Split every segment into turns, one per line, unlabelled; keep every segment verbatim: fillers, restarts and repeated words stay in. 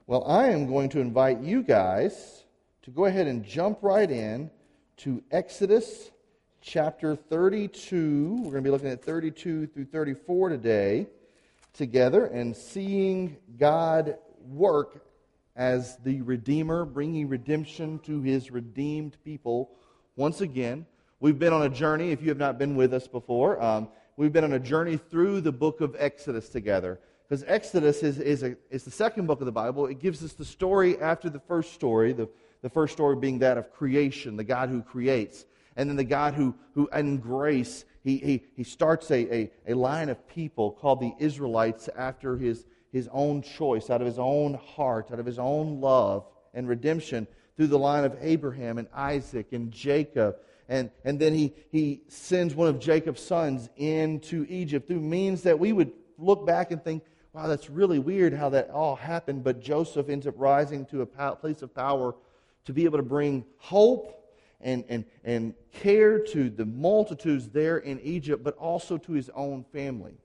Well, I am going to invite you guys to go ahead and jump right in to Exodus chapter thirty-two. We're going to be looking at thirty-two through thirty-four today together and seeing God work as the Redeemer, bringing redemption to His redeemed people once again. We've been on a journey, if you have not been with us before, um, we've been on a journey through the book of Exodus together. Because Exodus is, is, a, is the second book of the Bible. It gives us the story after the first story, the, the first story being that of creation, the God who creates. And then the God who, who in grace, he, he, he starts a, a, a line of people called the Israelites after his, his own choice, out of His own heart, out of His own love and redemption through the line of Abraham and Isaac and Jacob. And, and then he, he sends one of Jacob's sons into Egypt through means that we would look back and think, wow, that's really weird how that all happened, but Joseph ends up rising to a place of power to be able to bring hope and, and, and care to the multitudes there in Egypt, but also to his own family.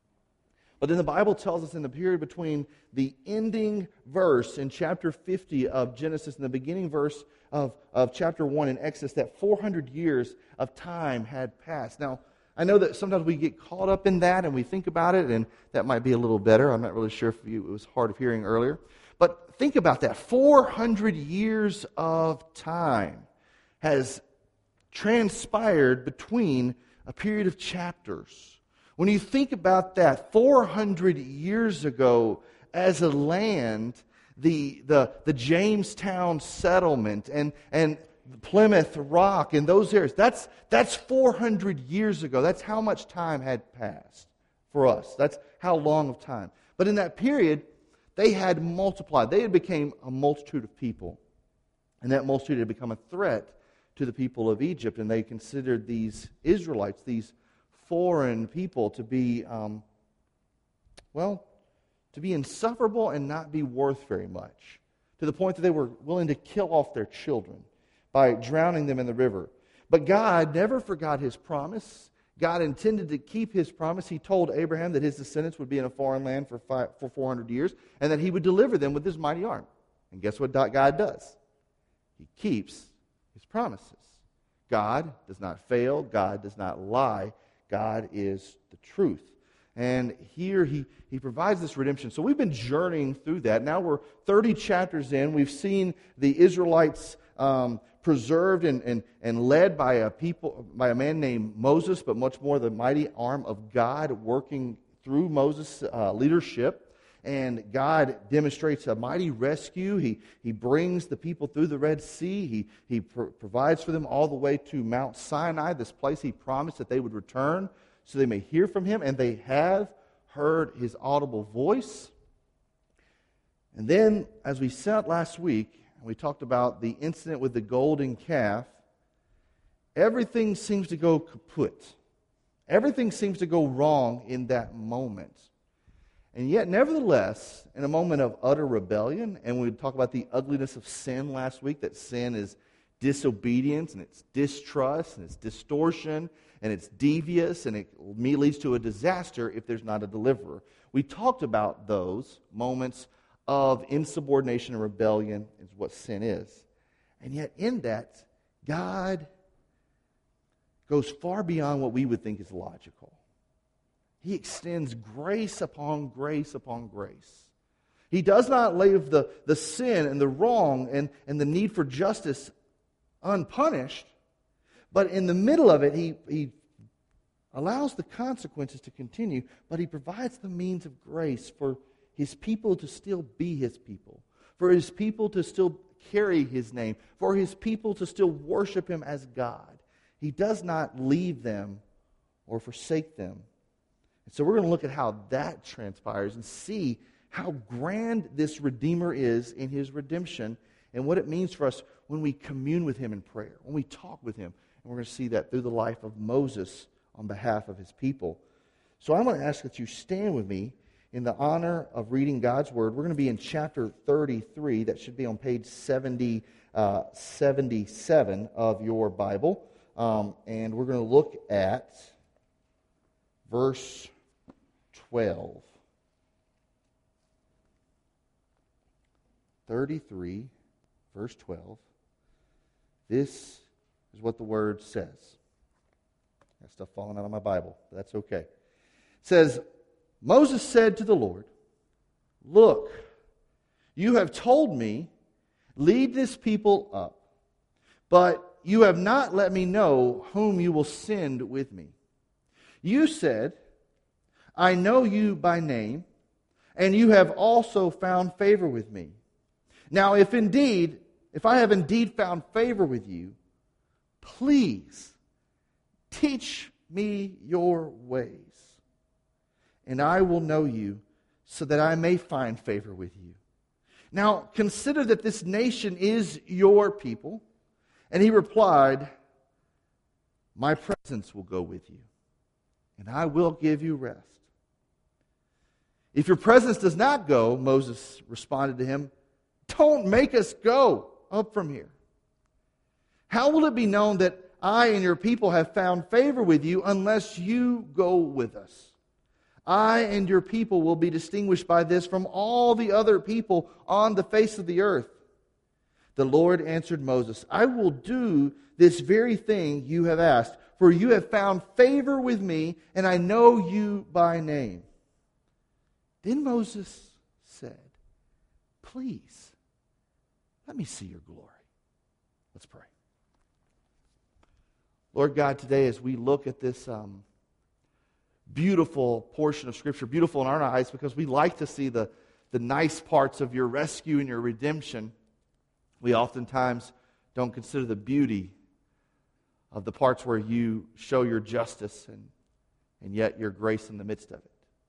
But then the Bible tells us in the period between the ending verse in chapter fifty of Genesis and the beginning verse of, of chapter one in Exodus that four hundred years of time had passed. Now, I know that sometimes we get caught up in that and we think about it, and that might be a little better. I'm not really sure if you, it was hard of hearing earlier. But think about that. four hundred years of time has transpired between a period of chapters. When you think about that, four hundred years ago, as a land, the, the, the Jamestown settlement and, and Plymouth Rock and those areas, that's, that's four hundred years ago. That's how much time had passed for us. That's how long of time. But in that period, they had multiplied. They had become a multitude of people. And that multitude had become a threat to the people of Egypt. And they considered these Israelites, these foreign people, to be, um, well, to be insufferable and not be worth very much. To the point that they were willing to kill off their children by drowning them in the river. But God never forgot His promise. God intended to keep His promise. He told Abraham that his descendants would be in a foreign land for five, for four hundred years, and that He would deliver them with His mighty arm. And guess what God does? He keeps His promises. God does not fail. God does not lie. God is the truth. And here he, he provides this redemption. So we've been journeying through that. Now we're thirty chapters in. We've seen the Israelites um, preserved and, and, and led by a people, by a man named Moses, but much more the mighty arm of God working through Moses' uh, leadership. And God demonstrates a mighty rescue. He, he brings the people through the Red Sea. He, he pr- provides for them all the way to Mount Sinai, this place He promised that they would return so they may hear from Him. And they have heard His audible voice. And then, as we said last week, we talked about the incident with the golden calf, everything seems to go kaput. Everything seems to go wrong in that moment. And yet, nevertheless, in a moment of utter rebellion, and we talked about the ugliness of sin last week, that sin is disobedience, and it's distrust, and it's distortion, and it's devious, and it leads to a disaster if there's not a deliverer. We talked about those moments of insubordination and rebellion is what sin is. And yet, in that, God goes far beyond what we would think is logical. He extends grace upon grace upon grace. He does not leave the, the sin and the wrong and, and the need for justice unpunished, but in the middle of it, he, he allows the consequences to continue, but He provides the means of grace for His people to still be His people, for His people to still carry His name, for His people to still worship Him as God. He does not leave them or forsake them. And so we're going to look at how that transpires and see how grand this Redeemer is in His redemption and what it means for us when we commune with Him in prayer, when we talk with Him. And we're going to see that through the life of Moses on behalf of His people. So I'm going to ask that you stand with me in the honor of reading God's Word. We're going to be in chapter thirty-three. That should be on page seventy, uh, seventy-seven of your Bible. Um, and we're going to look at verse twelve. thirty-three, verse twelve. This is what the Word says. Got stuff falling out of my Bible, but that's okay. It says, Moses said to the Lord, "Look, you have told me, lead this people up, but you have not let me know whom you will send with me. You said, I know you by name, and you have also found favor with me. Now, if indeed, if I have indeed found favor with you, please teach me your ways, and I will know you, so that I may find favor with you. Now, consider that this nation is your people." And he replied, "My presence will go with you, and I will give you rest." "If your presence does not go," Moses responded to him, "don't make us go up from here. How will it be known that I and your people have found favor with you unless you go with us? I and your people will be distinguished by this from all the other people on the face of the earth." The Lord answered Moses, "I will do this very thing you have asked, for you have found favor with me, and I know you by name." Then Moses said, "Please, let me see your glory." Let's pray. Lord God, today as we look at this um, beautiful portion of Scripture, beautiful in our eyes because we like to see the, the nice parts of your rescue and your redemption, we oftentimes don't consider the beauty of the parts where you show your justice and, and yet your grace in the midst of it.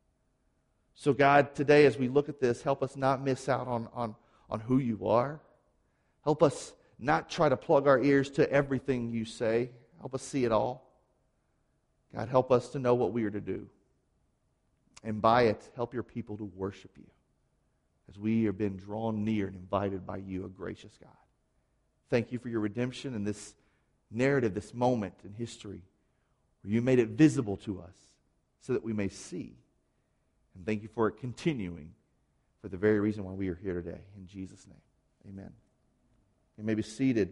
So God, today as we look at this, help us not miss out on, on, on who you are. Help us not try to plug our ears to everything you say. Help us see it all. God, help us to know what we are to do. And by it, help your people to worship you as we have been drawn near and invited by you, a gracious God. Thank you for your redemption and this narrative, this moment in history where you made it visible to us so that we may see. And thank you for it continuing for the very reason why we are here today. In Jesus' name, amen. You may be seated.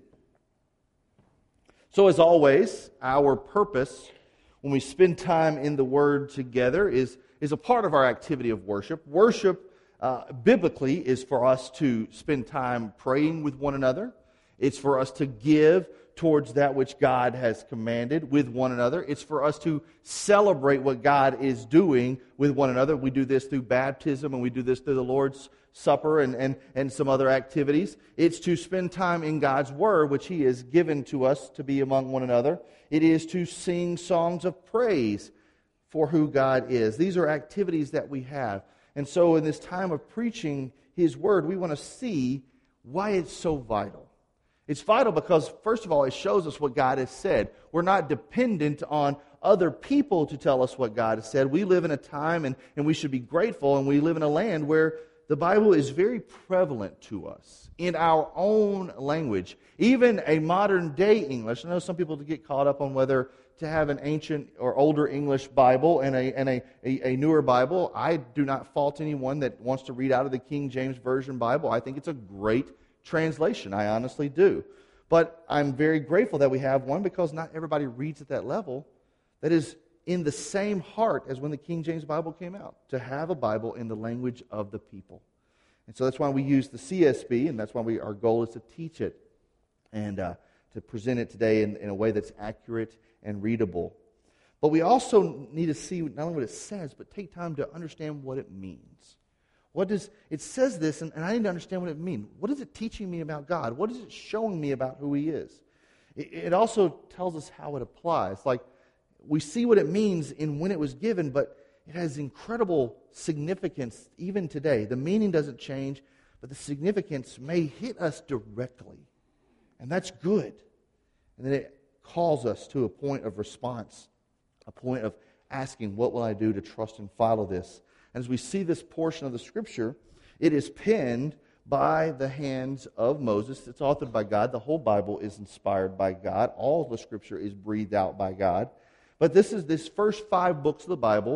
So as always, our purpose when we spend time in the Word together is, is a part of our activity of worship. Worship uh, biblically is for us to spend time praying with one another. It's for us to give towards that which God has commanded with one another. It's for us to celebrate what God is doing with one another. We do this through baptism, and we do this through the Lord's Supper and, and, and some other activities. It's to spend time in God's Word, which He has given to us to be among one another. It is to sing songs of praise for who God is. These are activities that we have. And so in this time of preaching His Word, we want to see why it's so vital. It's vital because, first of all, it shows us what God has said. We're not dependent on other people to tell us what God has said. We live in a time, and, and we should be grateful, and we live in a land where the Bible is very prevalent to us in our own language. Even a modern-day English. I know some people get caught up on whether to have an ancient or older English Bible and a, and a, a, a newer Bible. I do not fault anyone that wants to read out of the King James Version Bible. I think it's a great translation. I honestly do. But I'm very grateful that we have one because not everybody reads at that level that is in the same heart as when the King James Bible came out, to have a Bible in the language of the people. And so that's why we use the C S B, and that's why we, our goal is to teach it and uh, to present it today in, in a way that's accurate and readable. But we also need to see not only what it says, but take time to understand what it means. What does it says this, and, and I need to understand what it means. What is it teaching me about God? What is it showing me about who He is? It, it also tells us how it applies. Like, we see what it means in when it was given, but it has incredible significance even today. The meaning doesn't change, but the significance may hit us directly. And that's good. And then it calls us to a point of response, a point of asking, what will I do to trust and follow this? And as we see this portion of the Scripture, it is penned by the hands of Moses. It's authored by God. The whole Bible is inspired by God. All of the Scripture is breathed out by God. But this is this first five books of the Bible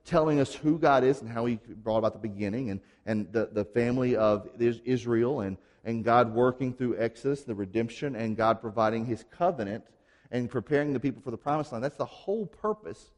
telling us who God is and how He brought about the beginning and, and the, the family of Israel and, and God working through Exodus, the redemption, and God providing His covenant and preparing the people for the promised land. That's the whole purpose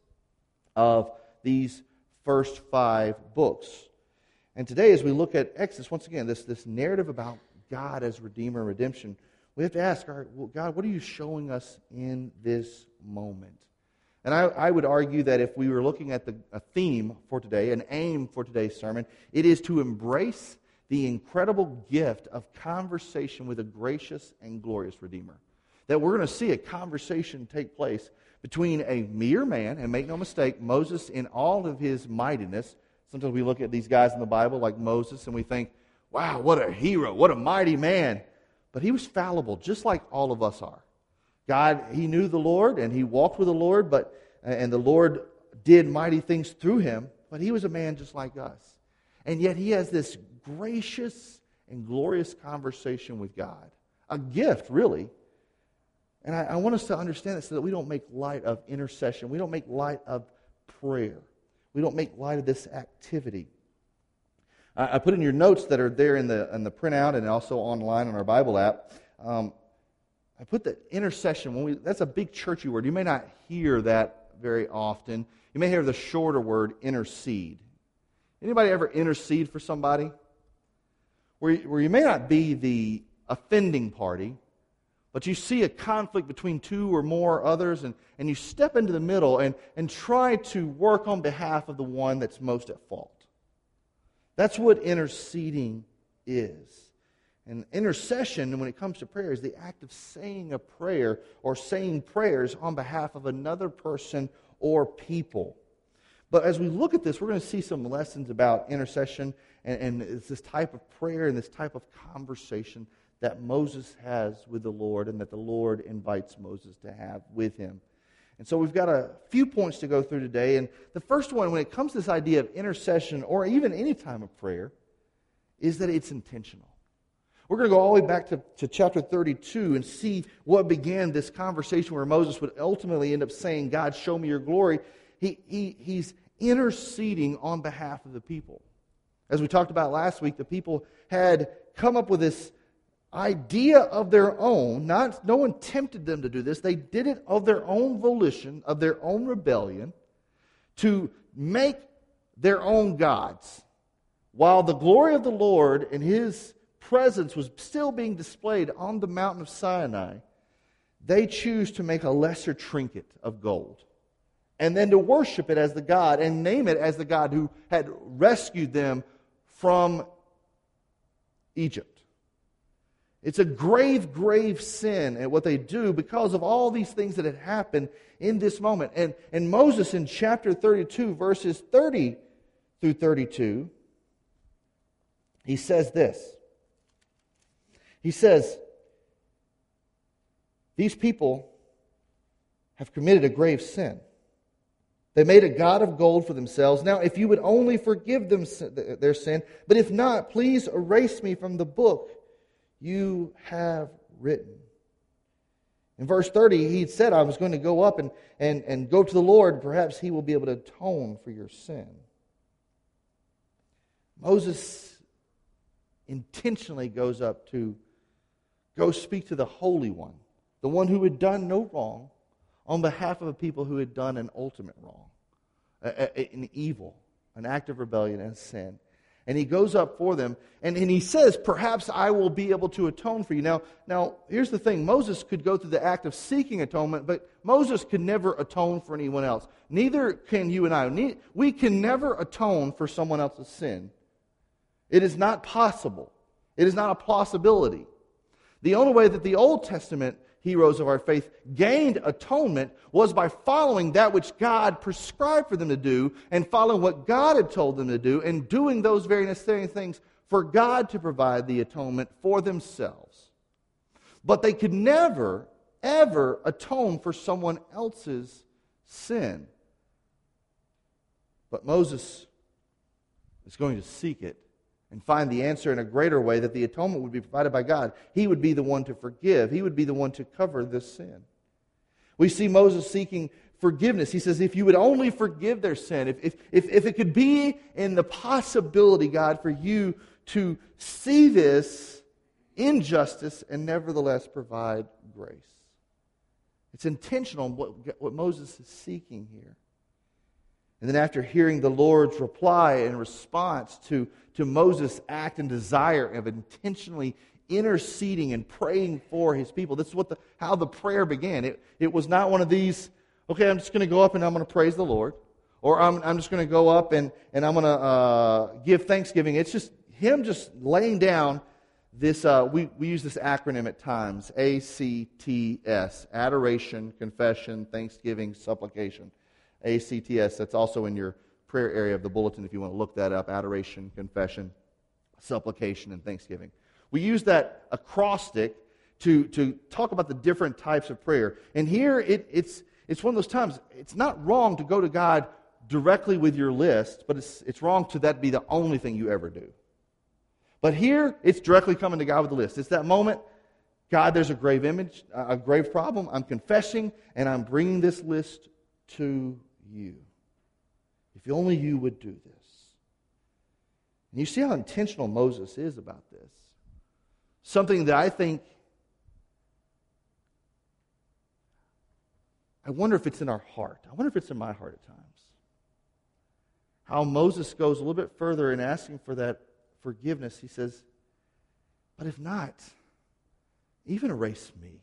of these first five books. And today, as we look at Exodus, once again, this, this narrative about God as Redeemer and redemption, we have to ask, all right, well, God, what are you showing us in this moment? And I, I would argue that if we were looking at the, a theme for today, an aim for today's sermon, it is to embrace the incredible gift of conversation with a gracious and glorious Redeemer. That we're going to see a conversation take place between a mere man, and make no mistake, Moses in all of his mightiness. Sometimes we look at these guys in the Bible like Moses and we think, wow, what a hero, what a mighty man. But he was fallible, just like all of us are. God, he knew the Lord and he walked with the Lord, but and the Lord did mighty things through him, but he was a man just like us. And yet he has this gracious and glorious conversation with God. A gift, really. And I, I want us to understand that so that we don't make light of intercession. We don't make light of prayer. We don't make light of this activity. I, I put in your notes that are there in the in the printout and also online on our Bible app. Um, I put the intercession. When we that's a big churchy word. You may not hear that very often. You may hear the shorter word intercede. Anybody ever intercede for somebody? Where, where you may not be the offending party, but you see a conflict between two or more others, and, and you step into the middle and, and try to work on behalf of the one that's most at fault. That's what interceding is. And intercession, when it comes to prayer, is the act of saying a prayer or saying prayers on behalf of another person or people. But as we look at this, we're going to see some lessons about intercession and, and it's this type of prayer and this type of conversation that Moses has with the Lord and that the Lord invites Moses to have with him. And so we've got a few points to go through today. And the first one, when it comes to this idea of intercession or even any time of prayer, is that it's intentional. We're going to go all the way back to, to chapter thirty-two and see what began this conversation where Moses would ultimately end up saying, God, show me your glory. He, he, he's interceding on behalf of the people. As we talked about last week, the people had come up with this idea of their own. Not, no one tempted them to do this. They did it of their own volition, of their own rebellion, to make their own gods. While the glory of the Lord and His presence was still being displayed on the mountain of Sinai, they choose to make a lesser trinket of gold and then to worship it as the God and name it as the God who had rescued them from Egypt. It's a grave, grave sin at what they do because of all these things that had happened in this moment. And, and Moses in chapter thirty-two, verses thirty through thirty-two, he says this. He says, these people have committed a grave sin. They made a god of gold for themselves. Now, if you would only forgive them their sin, but if not, please erase me from the book you have written. In verse thirty, he said, I was going to go up and, and, and go to the Lord. Perhaps He will be able to atone for your sin. Moses intentionally goes up to go speak to the Holy One, the one who had done no wrong, on behalf of a people who had done an ultimate wrong, an evil, an act of rebellion and sin. And he goes up for them, and, and he says, perhaps I will be able to atone for you. Now, now, here's the thing. Moses could go through the act of seeking atonement, but Moses could never atone for anyone else. Neither can you and I. We can never atone for someone else's sin. It is not possible. It is not a possibility. The only way that the Old Testament heroes of our faith gained atonement was by following that which God prescribed for them to do and following what God had told them to do and doing those very necessary things for God to provide the atonement for themselves. But they could never, ever atone for someone else's sin. But Moses is going to seek it and find the answer in a greater way, that the atonement would be provided by God. He would be the one to forgive. He would be the one to cover this sin. We see Moses seeking forgiveness. He says, if you would only forgive their sin, if, if, if, if it could be in the possibility, God, for you to see this injustice and nevertheless provide grace. It's intentional in what, what Moses is seeking here. And then after hearing the Lord's reply in response to, to Moses' act and desire of intentionally interceding and praying for his people, this is what the, how the prayer began. It, it was not one of these, okay, I'm just going to go up and I'm going to praise the Lord, or I'm, I'm just going to go up and, and I'm going to uh, give thanksgiving. It's just him just laying down this, uh, we, we use this acronym at times, A C T S, adoration, confession, thanksgiving, supplication. A C T S, that's also in your prayer area of the bulletin if you want to look that up, adoration, confession, supplication, and thanksgiving. We use that acrostic to, to talk about the different types of prayer. And here it, it's it's one of those times, it's not wrong to go to God directly with your list, but it's it's wrong to that be the only thing you ever do. But here, it's directly coming to God with the list. It's that moment, God, there's a grave image, a grave problem. I'm confessing, and I'm bringing this list to you. If only you would do this. And you see how intentional Moses is about this. Something that I think, I wonder if it's in our heart. I wonder if it's in my heart at times. How Moses goes a little bit further in asking for that forgiveness. He says, but if not, even erase me.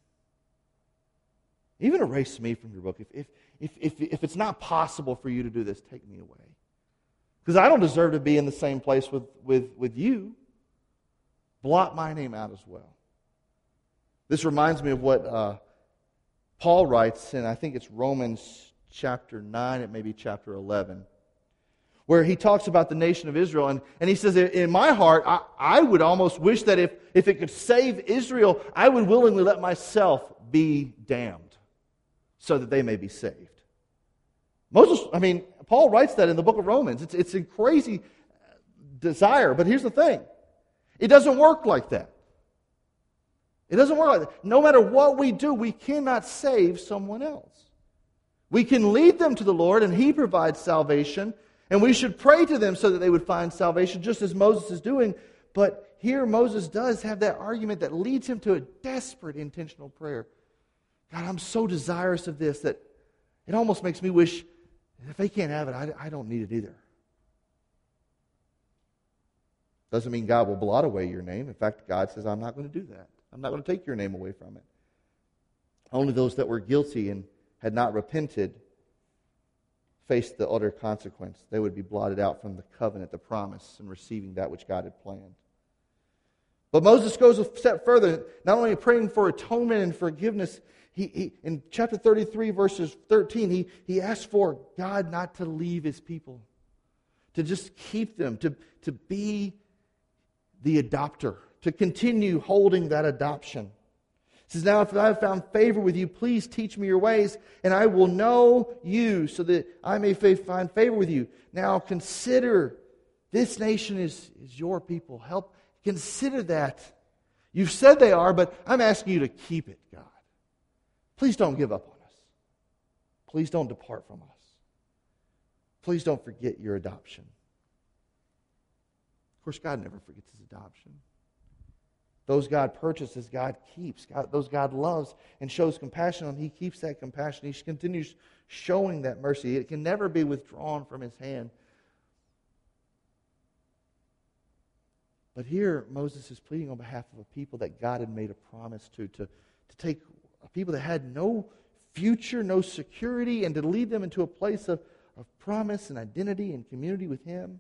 Even erase me from your book. If, if, if, if, if it's not possible for you to do this, take me away. Because I don't deserve to be in the same place with, with, with you. Blot my name out as well. This reminds me of what uh, Paul writes in, I think it's Romans chapter nine, it may be chapter eleven, where he talks about the nation of Israel. And, and he says, in my heart, I, I would almost wish that if, if it could save Israel, I would willingly let myself be damned so that they may be saved. Moses, I mean, Paul writes that in the book of Romans. It's, it's a crazy desire, but here's the thing. It doesn't work like that. It doesn't work like that. No matter what we do, we cannot save someone else. We can lead them to the Lord, and He provides salvation, and we should pray to them so that they would find salvation, just as Moses is doing. But here Moses does have that argument that leads him to a desperate intentional prayer. God, I'm so desirous of this that it almost makes me wish, if they can't have it, I, I don't need it either. Doesn't mean God will blot away your name. In fact, God says, I'm not going to do that. I'm not going to take your name away from it. Only those that were guilty and had not repented faced the utter consequence. They would be blotted out from the covenant, the promise, and receiving that which God had planned. But Moses goes a step further, not only praying for atonement and forgiveness. He, he, in chapter thirty-three, verses thirteen, he, he asks for God not to leave His people, to just keep them, to, to be the adopter, to continue holding that adoption. He says, now if I have found favor with you, please teach me your ways, and I will know you so that I may find favor with you. Now consider this nation is, is your people. Help, consider that. You've said they are, but I'm asking you to keep it, God. Please don't give up on us. Please don't depart from us. Please don't forget your adoption. Of course, God never forgets His adoption. Those God purchases, God keeps. God, those God loves and shows compassion on, He keeps that compassion. He continues showing that mercy. It can never be withdrawn from His hand. But here, Moses is pleading on behalf of a people that God had made a promise to, to, to take a people that had no future, no security, and to lead them into a place of, of promise and identity and community with Him.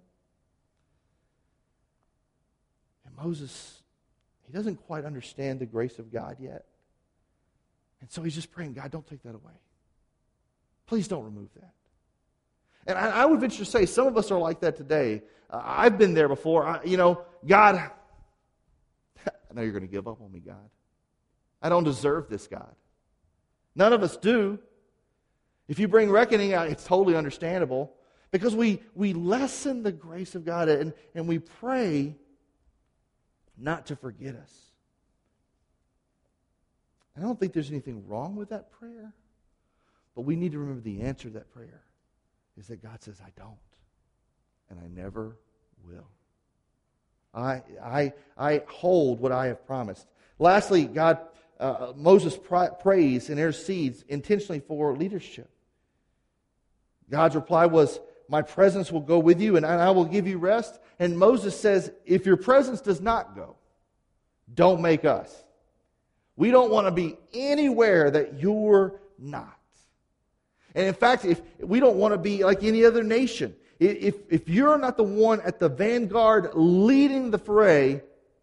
And Moses, he doesn't quite understand the grace of God yet. And so he's just praying, God, don't take that away. Please don't remove that. And I, I would venture to say some of us are like that today. Uh, I've been there before. I, you know, God, I know you're going to give up on me, God. I don't deserve this, God. None of us do. If you bring reckoning, it's totally understandable. Because we, we lessen the grace of God and, and we pray not to forget us. I don't think there's anything wrong with that prayer. But we need to remember the answer to that prayer is that God says, I don't. And I never will. I, I, I hold what I have promised. Lastly, God, uh, Moses pr- prays and intercedes intentionally for leadership. God's reply was, my presence will go with you and I will give you rest. And Moses says, if your presence does not go, don't make us. We don't want to be anywhere that you're not. And in fact, if we don't want to be like any other nation. If, if you're not the one at the vanguard leading the fray,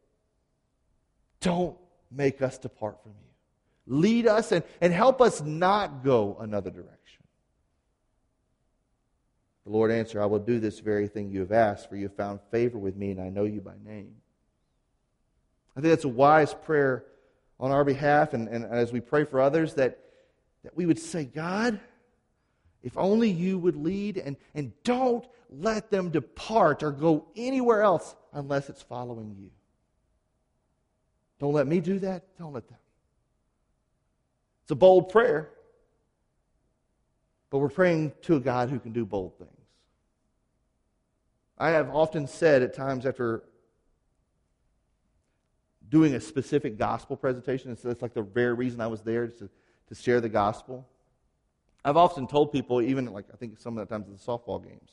don't make us depart from you. Lead us and, and help us not go another direction. The Lord answered, I will do this very thing you have asked, for you have found favor with me, and I know you by name. I think that's a wise prayer on our behalf, and, and as we pray for others, that, that we would say, God, if only you would lead, and, and don't let them depart or go anywhere else unless it's following you. Don't let me do that. Don't let them. It's a bold prayer, but we're praying to a God who can do bold things. I have often said at times after doing a specific gospel presentation, and so that's like the very reason I was there, to, to share the gospel. I've often told people, even like I think some of the times at the softball games,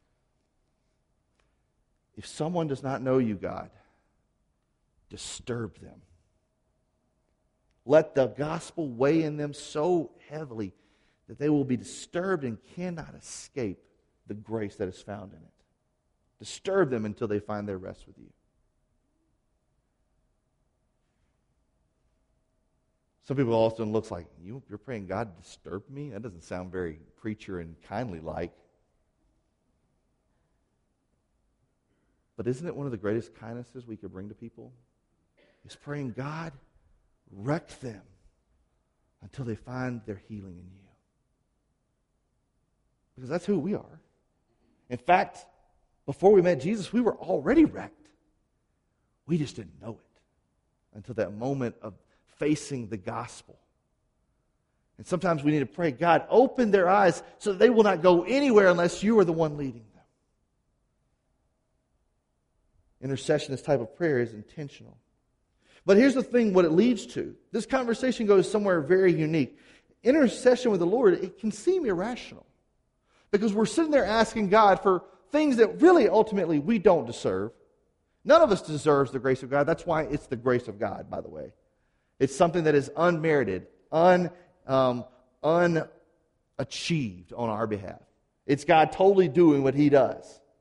if someone does not know you, God, disturb them. Let the gospel weigh in them so heavily that they will be disturbed and cannot escape the grace that is found in it. Disturb them until they find their rest with you. Some people often look like, you, you're praying God disturb me? That doesn't sound very preacher and kindly like. But isn't it one of the greatest kindnesses we could bring to people? Is praying, God, wreck them until they find their healing in you. Because that's who we are. In fact, before we met Jesus, we were already wrecked. We just didn't know it until that moment of facing the gospel. And sometimes we need to pray, God, open their eyes so that they will not go anywhere unless you are the one leading them. Intercession, this type of prayer, is intentional. But here's the thing, what it leads to. This conversation goes somewhere very unique. Intercession with the Lord, it can seem irrational. Because we're sitting there asking God for things that really ultimately we don't deserve. None of us deserves the grace of God. That's why it's the grace of God, by the way. It's something that is unmerited, un, um, unachieved on our behalf. It's God totally doing what He does.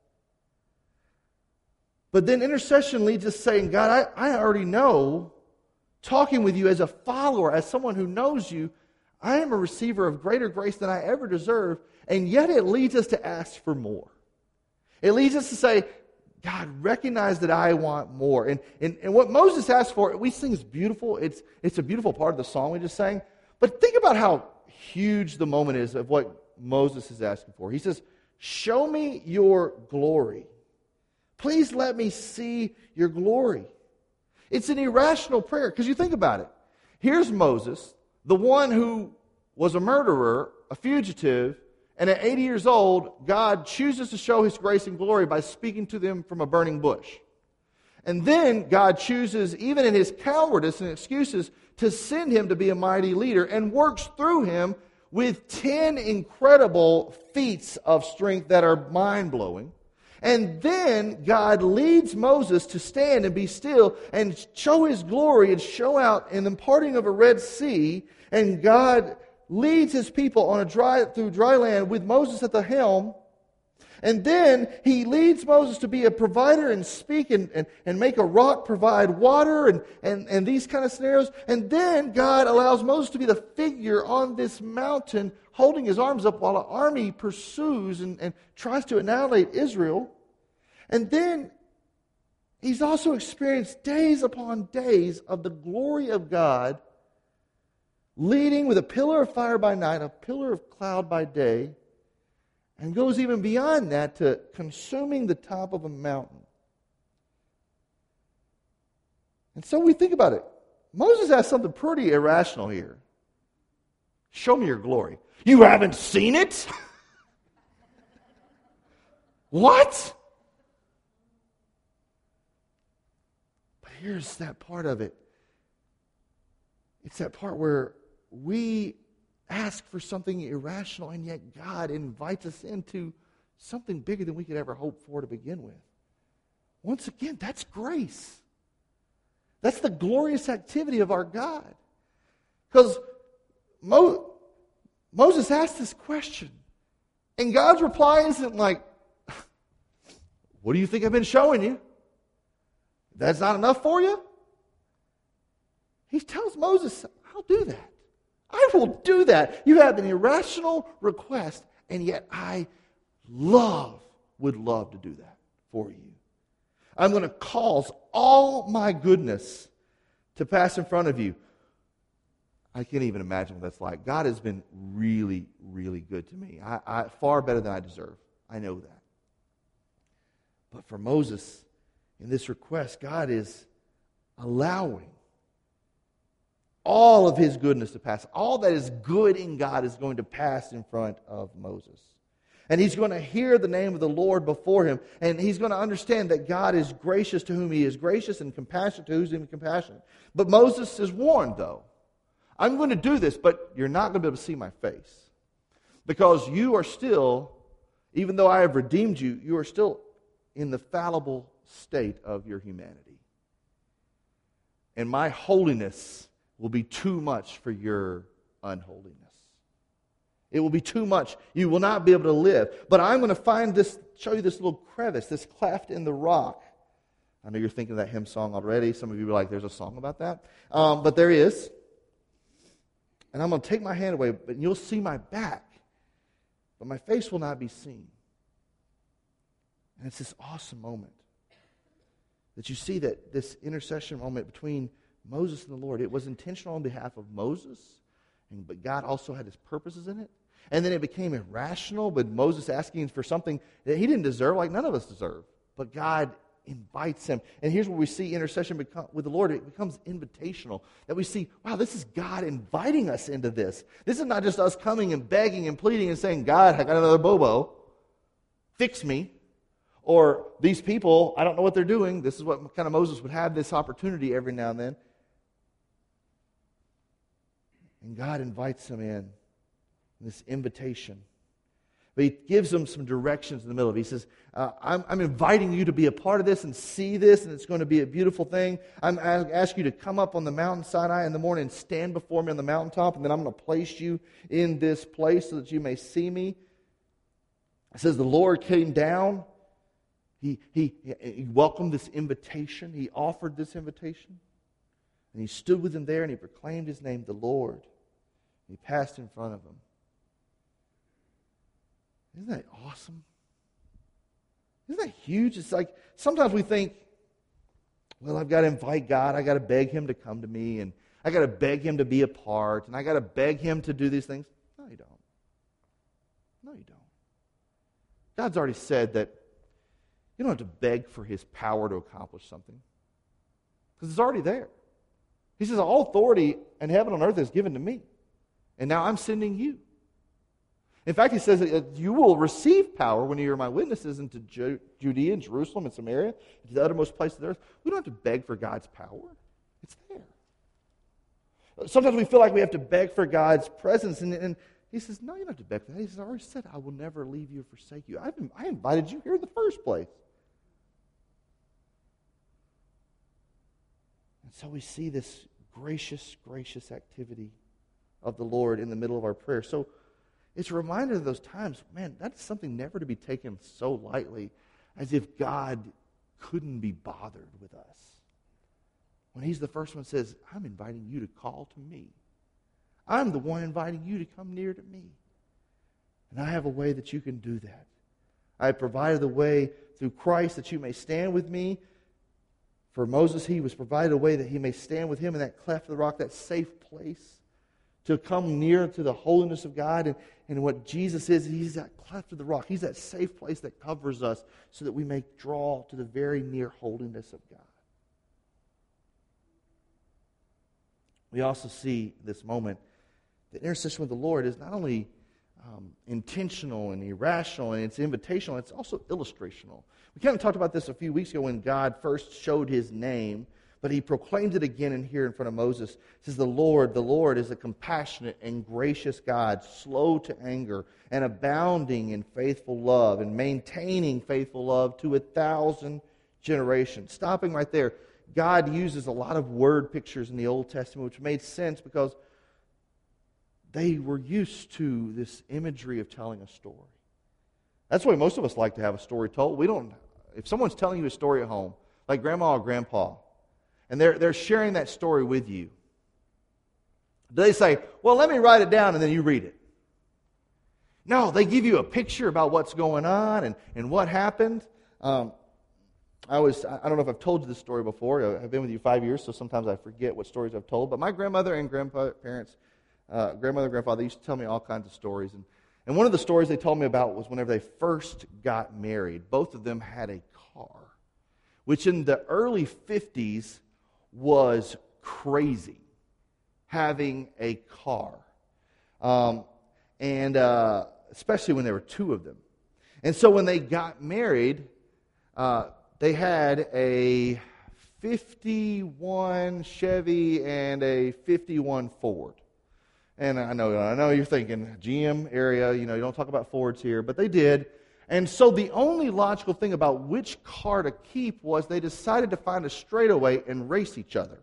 But then intercession leads us saying, God, I, I already know, talking with you as a follower, as someone who knows you, I am a receiver of greater grace than I ever deserve, and yet it leads us to ask for more. It leads us to say, God, recognize that I want more. And, and, and what Moses asked for, we sing is beautiful. It's, it's a beautiful part of the song we just sang. But think about how huge the moment is of what Moses is asking for. He says, show me your glory. Please let me see your glory. It's an irrational prayer because you think about it. Here's Moses, the one who was a murderer, a fugitive, and at eighty years old, God chooses to show His grace and glory by speaking to them from a burning bush. And then God chooses, even in his cowardice and excuses, to send him to be a mighty leader and works through him with ten incredible feats of strength that are mind-blowing. And then God leads Moses to stand and be still and show His glory and show out in the parting of a Red Sea. And God leads His people on a dry through dry land with Moses at the helm. And then He leads Moses to be a provider and speak and, and, and make a rock provide water and, and, and these kind of scenarios. And then God allows Moses to be the figure on this mountain holding his arms up while an army pursues and, and tries to annihilate Israel. And then he's also experienced days upon days of the glory of God, leading with a pillar of fire by night, a pillar of cloud by day, and goes even beyond that to consuming the top of a mountain. And so we think about it. Moses has something pretty irrational here. Show me your glory. You haven't seen it? What? But here's that part of it. It's that part where we ask for something irrational, and yet God invites us into something bigger than we could ever hope for to begin with. Once again, that's grace. That's the glorious activity of our God. Because Mo- Moses asked this question, and God's reply isn't like, what do you think I've been showing you? That's not enough for you? He tells Moses, I'll do that. I will do that. You have an irrational request, and yet I love, would love to do that for you. I'm going to cause all my goodness to pass in front of you. I can't even imagine what that's like. God has been really, really good to me. I, I, far better than I deserve. I know that. But for Moses, in this request, God is allowing all of his goodness to pass. All that is good in God is going to pass in front of Moses. And he's going to hear the name of the Lord before him. And he's going to understand that God is gracious to whom he is gracious and compassionate to whom he is compassionate. But Moses is warned, though. I'm going to do this, but you're not going to be able to see my face. Because you are still, even though I have redeemed you, you are still in the fallible state of your humanity. And my holiness will be too much for your unholiness. It will be too much. You will not be able to live. But I'm going to find this, show you this little crevice, this cleft in the rock. I know you're thinking of that hymn song already. Some of you are like, there's a song about that. Um, but there is. And I'm going to take my hand away, but you'll see my back. But my face will not be seen. And it's this awesome moment that you see that this intercession moment between Moses and the Lord, it was intentional on behalf of Moses, and, but God also had his purposes in it. And then it became irrational, but Moses asking for something that he didn't deserve, like none of us deserve. But God invites him. And here's where we see intercession become, with the Lord, it becomes invitational. That we see, wow, this is God inviting us into this. This is not just us coming and begging and pleading and saying, God, I got another bobo. Fix me. Or these people, I don't know what they're doing. This is what kind of Moses would have this opportunity every now and then. And God invites him in, this invitation. But he gives them some directions in the middle of it. He says, uh, I'm, I'm inviting you to be a part of this and see this, and it's going to be a beautiful thing. I'm, I ask you to come up on the mountain Sinai in the morning and stand before me on the mountaintop, and then I'm going to place you in this place so that you may see me. It says the Lord came down. He, he, he welcomed this invitation. He offered this invitation. And he stood with him there, and he proclaimed his name, the Lord. He passed in front of him. Isn't that awesome? Isn't that huge? It's like sometimes we think, well, I've got to invite God. I've got to beg him to come to me. And I've got to beg him to be a part. And I've got to beg him to do these things. No, you don't. No, you don't. God's already said that you don't have to beg for his power to accomplish something. Because it's already there. He says, all authority in heaven and earth is given to me. And now I'm sending you. In fact, he says that you will receive power when you're my witnesses into Ju- Judea and Jerusalem and Samaria, and to the uttermost places of the earth. We don't have to beg for God's power. It's there. Sometimes we feel like we have to beg for God's presence, and, and he says, no, you don't have to beg for that. He says, I already said, I will never leave you or forsake you. I've, I invited you here in the first place. And so we see this gracious, gracious activity of the Lord in the middle of our prayer. So it's a reminder of those times, man, that's something never to be taken so lightly as if God couldn't be bothered with us. When he's the first one says, I'm inviting you to call to me. I'm the one inviting you to come near to me. And I have a way that you can do that. I have provided the way through Christ that you may stand with me. For Moses, he was provided a way that he may stand with him in that cleft of the rock, that safe place, to come near to the holiness of God. And, and what Jesus is, he's that cleft of the rock. He's that safe place that covers us so that we may draw to the very near holiness of God. We also see this moment that intercession with the Lord is not only um, intentional and irrational, and it's invitational. It's also illustrational. We kind of talked about this a few weeks ago when God first showed his name, but he proclaimed it again in here in front of Moses. It says, the Lord, the Lord is a compassionate and gracious God, slow to anger and abounding in faithful love and maintaining faithful love to a thousand generations. Stopping right there, God uses a lot of word pictures in the Old Testament, which made sense because they were used to this imagery of telling a story. That's why most of us like to have a story told. We don't. If someone's telling you a story at home, like grandma or grandpa, and they're, they're sharing that story with you, do they say, well, let me write it down and then you read it? No, they give you a picture about what's going on and, and what happened. Um, I was, I don't know if I've told you this story before. I've been with you five years, so sometimes I forget what stories I've told. But my grandmother and grandparents, uh, grandmother and grandfather, used to tell me all kinds of stories. And, and one of the stories they told me about was whenever they first got married. Both of them had a car, which in the early fifties was crazy, having a car. Um, and uh, especially when there were two of them. And so when they got married, uh, they had a fifty-one Chevy and a fifty-one Ford. And I know, I know you're thinking, G M area, you know, you don't talk about Fords here, but they did. And so the only logical thing about which car to keep was they decided to find a straightaway and race each other.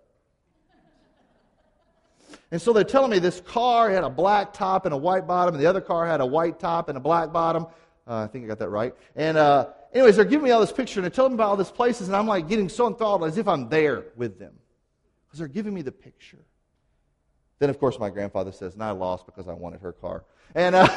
And so they're telling me this car had a black top and a white bottom, and the other car had a white top and a black bottom. Uh, I think I got that right. And uh, anyways, they're giving me all this picture, and they're telling me about all these places, and I'm like getting so enthralled as if I'm there with them. Because they're giving me the picture. Then, of course, my grandfather says, and I lost because I wanted her car. And uh,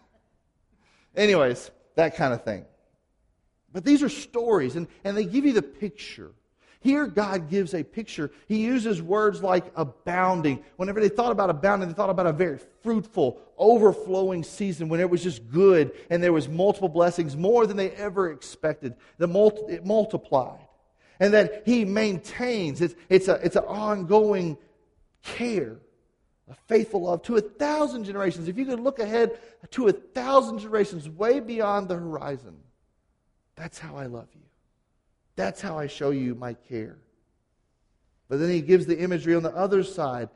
anyways, that kind of thing. But these are stories, and, and they give you the picture. Here, God gives a picture. He uses words like abounding. Whenever they thought about abounding, they thought about a very fruitful, overflowing season when it was just good and there was multiple blessings, more than they ever expected. The multi- it multiplied. And that He maintains. It's, it's, a, it's an ongoing care, a faithful love to a thousand generations. If you could look ahead to a thousand generations, way beyond the horizon, that's how I love you. That's how I show you my care. But then He gives the imagery on the other side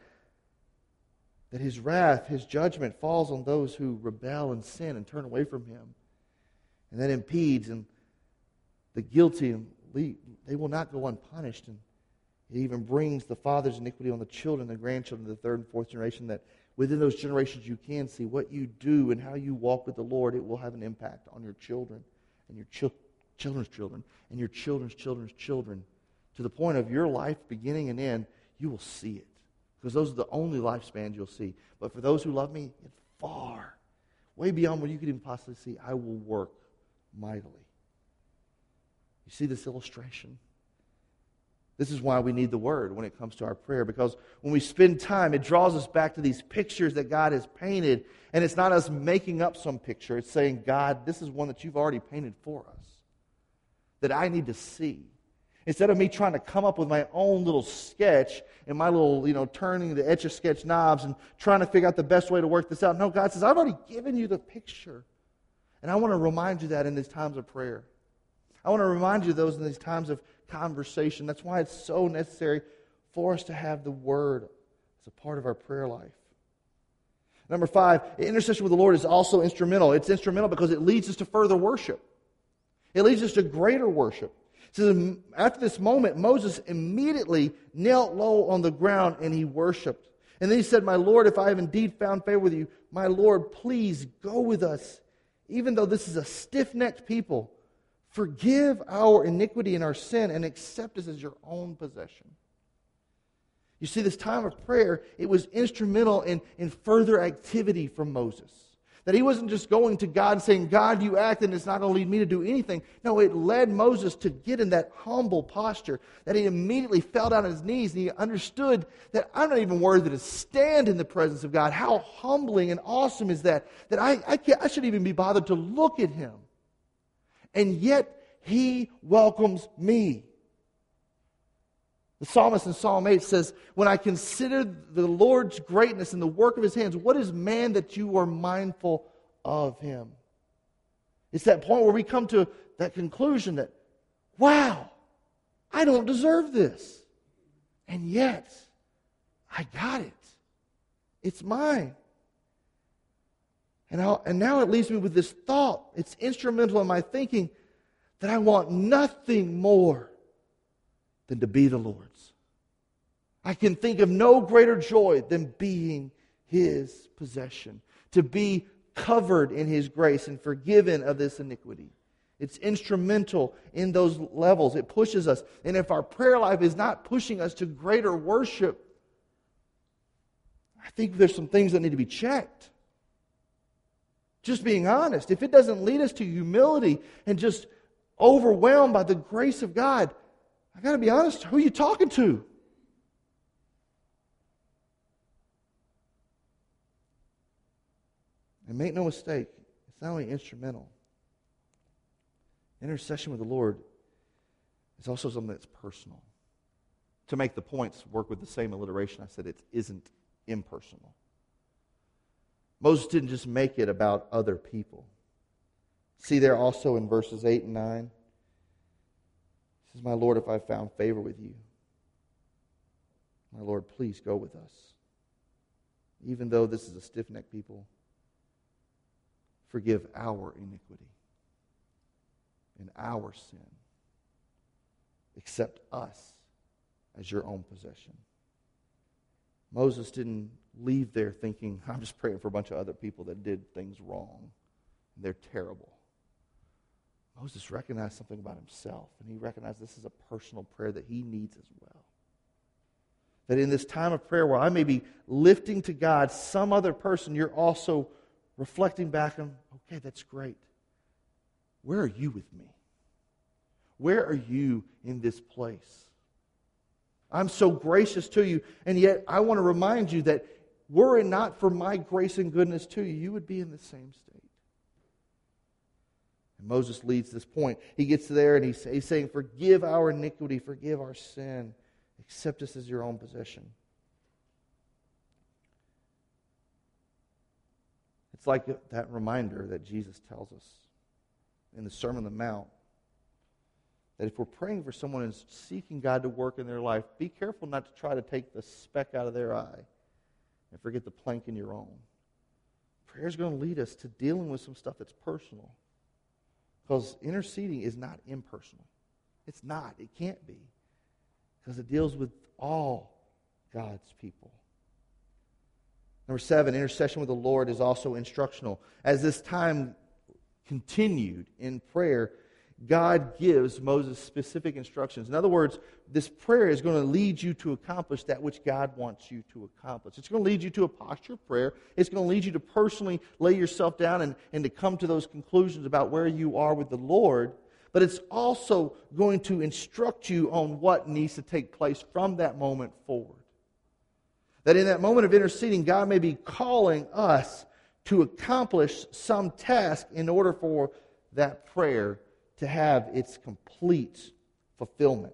that His wrath, His judgment falls on those who rebel and sin and turn away from Him. And that impedes, and the guilty, they will not go unpunished. And it even brings the father's iniquity on the children, the grandchildren, the third and fourth generation, that within those generations you can see what you do and how you walk with the Lord. It will have an impact on your children and your children. Children's children, and your children's children's children, to the point of your life beginning and end, you will see it. Because those are the only lifespans you'll see. But for those who love me, it's far, way beyond what you could even possibly see. I will work mightily. You see this illustration? This is why we need the Word when it comes to our prayer, because when we spend time, it draws us back to these pictures that God has painted, and it's not us making up some picture. It's saying, God, this is one that you've already painted for us, that I need to see. Instead of me trying to come up with my own little sketch and my little, you know, turning the Etch-a-Sketch knobs and trying to figure out the best way to work this out. No, God says, I've already given you the picture. And I want to remind you that in these times of prayer. I want to remind you of those in these times of conversation. That's why it's so necessary for us to have the Word as a part of our prayer life. Number five, intercession with the Lord is also instrumental. It's instrumental because it leads us to further worship. It leads us to greater worship. It says, after this moment, Moses immediately knelt low on the ground and he worshiped. And then he said, my Lord, if I have indeed found favor with you, my Lord, please go with us. Even though this is a stiff-necked people, forgive our iniquity and our sin and accept us as your own possession. You see, this time of prayer, it was instrumental in, in further activity from Moses. That he wasn't just going to God and saying, God, you act and it's not going to lead me to do anything. No, it led Moses to get in that humble posture, that he immediately fell down on his knees and he understood that I'm not even worthy to stand in the presence of God. How humbling and awesome is that? That I, I, can't, I shouldn't even be bothered to look at Him. And yet, He welcomes me. The psalmist in Psalm eight says, when I consider the Lord's greatness and the work of His hands, what is man that you are mindful of Him. It's that point where we come to that conclusion that, wow, I don't deserve this. And yet, I got it. It's mine. And, I'll, and now it leaves me with this thought. It's instrumental in my thinking that I want nothing more than to be the Lord's. I can think of no greater joy than being His possession, to be covered in His grace and forgiven of this iniquity. It's instrumental in those levels. It pushes us. And if our prayer life is not pushing us to greater worship, I think there's some things that need to be checked. Just being honest. If it doesn't lead us to humility and just overwhelmed by the grace of God, I got to be honest, who are you talking to? And make no mistake, it's not only instrumental. Intercession with the Lord is also something that's personal. To make the points work with the same alliteration, I said it isn't impersonal. Moses didn't just make it about other people. See there also in verses eight and nine, it says, "My Lord, if I found favor with you, my Lord, please go with us. Even though this is a stiff-necked people, forgive our iniquity and our sin. Accept us as your own possession." Moses didn't leave there thinking, I'm just praying for a bunch of other people that did things wrong. They're terrible. Moses recognized something about himself, and he recognized this is a personal prayer that he needs as well. That in this time of prayer where I may be lifting to God some other person, you're also reflecting back on, okay, that's great. Where are you with me? Where are you in this place? I'm so gracious to you, and yet I want to remind you that were it not for my grace and goodness to you, you would be in the same state. And Moses leads this point. He gets there and he's, he's saying, forgive our iniquity, forgive our sin, accept us as your own possession. It's like that reminder that Jesus tells us in the Sermon on the Mount, that if we're praying for someone and seeking God to work in their life, be careful not to try to take the speck out of their eye and forget the plank in your own. Prayer is going to lead us to dealing with some stuff that's personal. Because interceding is not impersonal. It's not. It can't be. Because it deals with all God's people. Number seven, intercession with the Lord is also instructional. As this time continued in prayer, God gives Moses specific instructions. In other words, this prayer is going to lead you to accomplish that which God wants you to accomplish. It's going to lead you to a posture of prayer. It's going to lead you to personally lay yourself down and, and to come to those conclusions about where you are with the Lord. But it's also going to instruct you on what needs to take place from that moment forward. That in that moment of interceding, God may be calling us to accomplish some task in order for that prayer to have its complete fulfillment.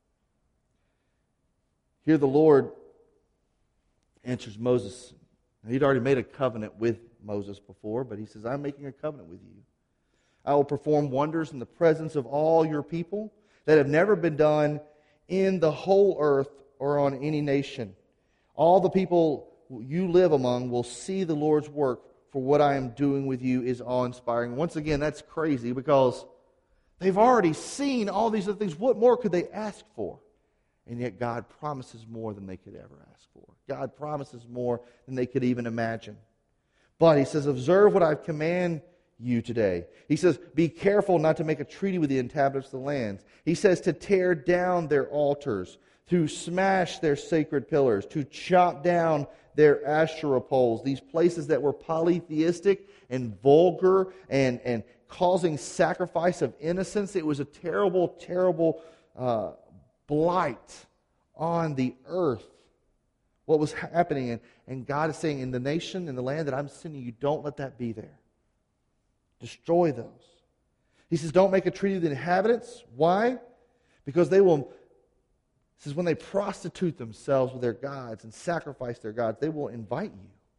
Here the Lord answers Moses. He'd already made a covenant with Moses before, but he says, I'm making a covenant with you. I will perform wonders in the presence of all your people that have never been done in the whole earth or on any nation. All the people you live among will see the Lord's work, for what I am doing with you is awe-inspiring. Once again, that's crazy because they've already seen all these other things. What more could they ask for? And yet God promises more than they could ever ask for. God promises more than they could even imagine. But he says, observe what I command you today. He says, be careful not to make a treaty with the inhabitants of the lands. He says to tear down their altars, to smash their sacred pillars, to chop down their Asherah poles, these places that were polytheistic and vulgar and, and causing sacrifice of innocence. It was a terrible, terrible uh, blight on the earth. What was happening. And, and God is saying, in the nation, in the land that I'm sending you, don't let that be there. Destroy those. He says, don't make a treaty with the inhabitants. Why? Because they will, he says, when they prostitute themselves with their gods and sacrifice their gods, they will invite you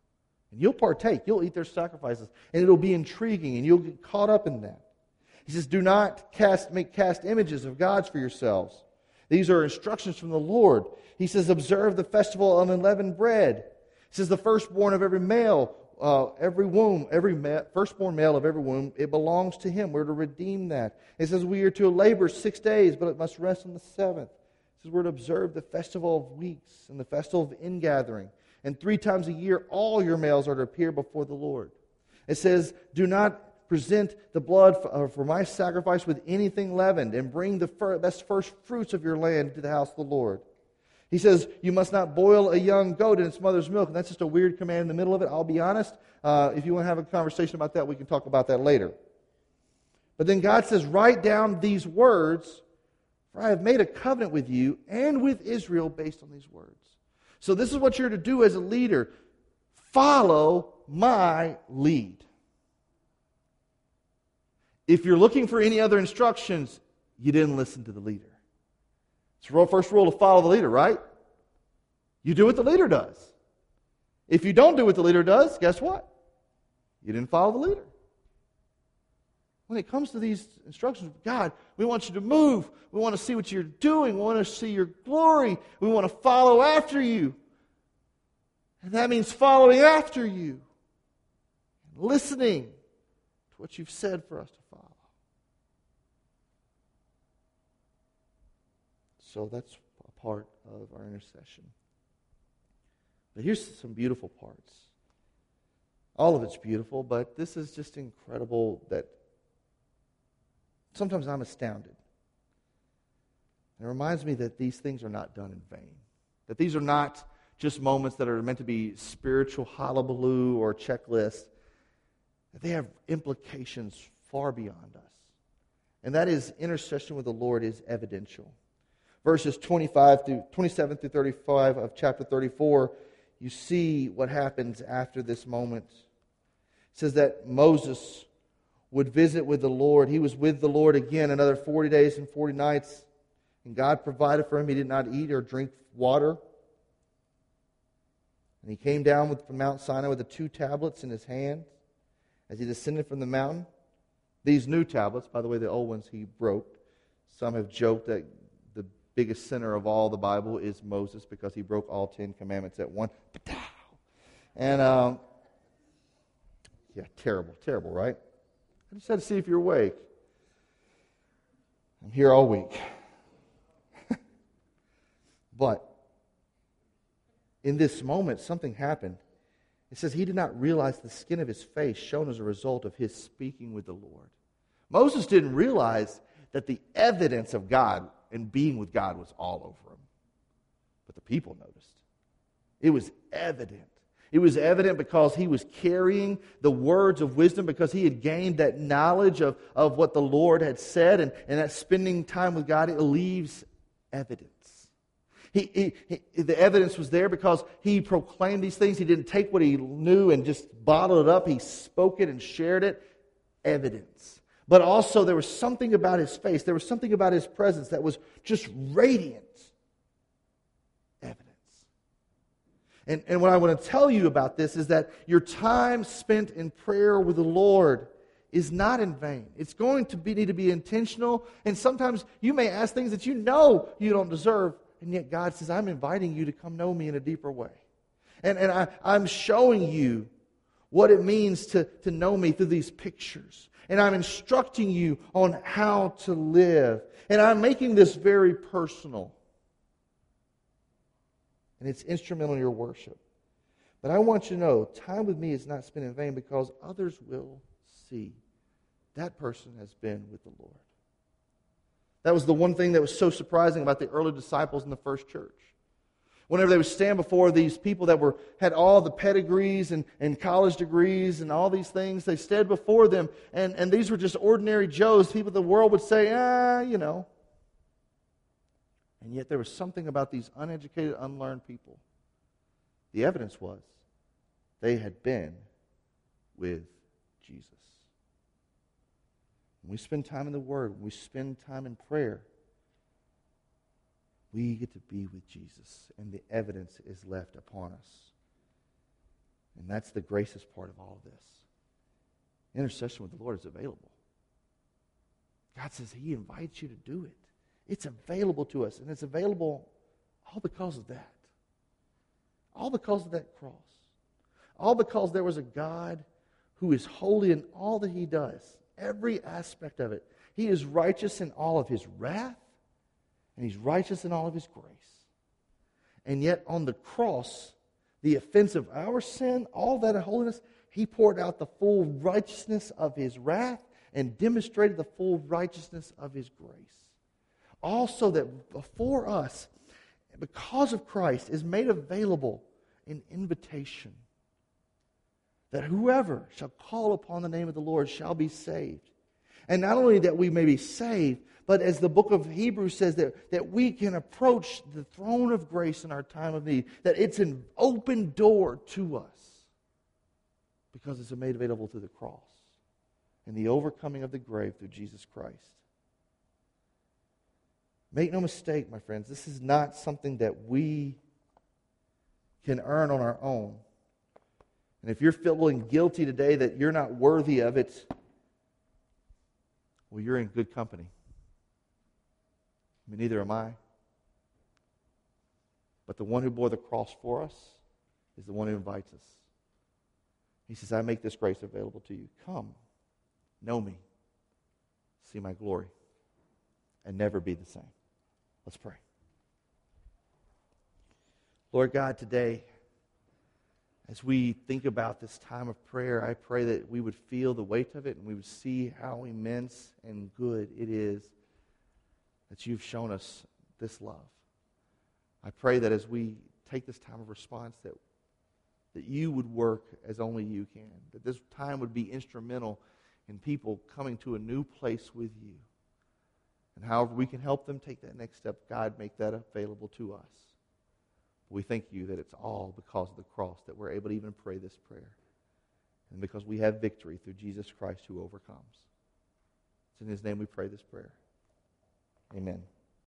And you'll partake. You'll eat their sacrifices. And it'll be intriguing, and you'll get caught up in that. He says, do not cast, make cast images of gods for yourselves. These are instructions from the Lord. He says, observe the festival of unleavened bread. He says, the firstborn of every male, uh, every womb, every ma- firstborn male of every womb, it belongs to him. We're to redeem that. He says, we are to labor six days, but it must rest on the seventh. He says, we're to observe the festival of weeks and the festival of ingathering. And three times a year, all your males are to appear before the Lord. It says, do not present the blood for, for my sacrifice with anything leavened, and bring the fir- best first fruits of your land to the house of the Lord. He says, you must not boil a young goat in its mother's milk. And that's just a weird command in the middle of it. I'll be honest. Uh, if you want to have a conversation about that, we can talk about that later. But then God says, write down these words, for I have made a covenant with you and with Israel based on these words. So this is what you're to do as a leader. Follow my lead. If you're looking for any other instructions, you didn't listen to the leader. It's the first rule to follow the leader, right? You do what the leader does. If you don't do what the leader does, guess what? You didn't follow the leader. When it comes to these instructions, God, we want you to move. We want to see what you're doing. We want to see your glory. We want to follow after you. And that means following after you. Listening to what you've said for us to follow. So that's a part of our intercession. But here's some beautiful parts. All of it's beautiful, but this is just incredible that sometimes I'm astounded. And it reminds me that these things are not done in vain. That these are not just moments that are meant to be spiritual hullabaloo or checklists. That they have implications far beyond us. And that is, intercession with the Lord is evidential. Verses twenty-five through twenty-seven through thirty-five of chapter thirty-four, you see what happens after this moment. It says that Moses would visit with the Lord. He was with the Lord again another forty days and forty nights. And God provided for him. He did not eat or drink water. And he came down with, from Mount Sinai with the two tablets in his hand as he descended from the mountain. These new tablets, by the way, the old ones he broke. Some have joked that the biggest sinner of all the Bible is Moses because he broke all Ten Commandments at one. And, um, yeah, terrible, terrible, right? I just had to see if you're awake. I'm here all week. But in this moment, something happened. It says he did not realize the skin of his face shone as a result of his speaking with the Lord. Moses didn't realize that the evidence of God and being with God was all over him. But the people noticed. It was evident. It was evident because he was carrying the words of wisdom, because he had gained that knowledge of, of what the Lord had said, and, and that spending time with God, it leaves evidence. He, he, he, the evidence was there because he proclaimed these things. He didn't take what he knew and just bottle it up. He spoke it and shared it. Evidence. But also there was something about his face. There was something about his presence that was just radiant. Evidence. And, and what I want to tell you about this is that your time spent in prayer with the Lord is not in vain. It's going to be, need to be intentional. And sometimes you may ask things that you know you don't deserve. And yet God says, I'm inviting you to come know me in a deeper way. And, and I, I'm showing you what it means to, to know me through these pictures. And I'm instructing you on how to live. And I'm making this very personal. And it's instrumental in your worship. But I want you to know, time with me is not spent in vain, because others will see that person has been with the Lord. That was the one thing that was so surprising about the early disciples in the first church. Whenever they would stand before these people that were had all the pedigrees and, and college degrees and all these things, they stood before them, and, and these were just ordinary Joes, people the world would say, ah, you know. And yet there was something about these uneducated, unlearned people. The evidence was they had been with Jesus. When we spend time in the Word, when we spend time in prayer, we get to be with Jesus, and the evidence is left upon us. And that's the gracious part of all of this. Intercession with the Lord is available. God says He invites you to do it. It's available to us, and it's available all because of that. All because of that cross. All because there was a God who is holy in all that He does, every aspect of it. He is righteous in all of His wrath, and He's righteous in all of His grace. And yet on the cross, the offense of our sin, all that holiness, He poured out the full righteousness of His wrath and demonstrated the full righteousness of His grace. Also that before us, because of Christ, is made available an invitation that whoever shall call upon the name of the Lord shall be saved. And not only that we may be saved, but as the book of Hebrews says, that, that we can approach the throne of grace in our time of need, that it's an open door to us because it's made available through the cross and the overcoming of the grave through Jesus Christ. Make no mistake, my friends, this is not something that we can earn on our own. And if you're feeling guilty today that you're not worthy of it, well, you're in good company. I mean, neither am I. But the one who bore the cross for us is the one who invites us. He says, I make this grace available to you. Come, know me, see my glory, and never be the same. Let's pray. Lord God, today, as we think about this time of prayer, I pray that we would feel the weight of it and we would see how immense and good it is that you've shown us this love. I pray that as we take this time of response, that, that you would work as only you can, that this time would be instrumental in people coming to a new place with you. And however we can help them take that next step, God, make that available to us. We thank you that it's all because of the cross that we're able to even pray this prayer. And because we have victory through Jesus Christ who overcomes. It's in His name we pray this prayer. Amen.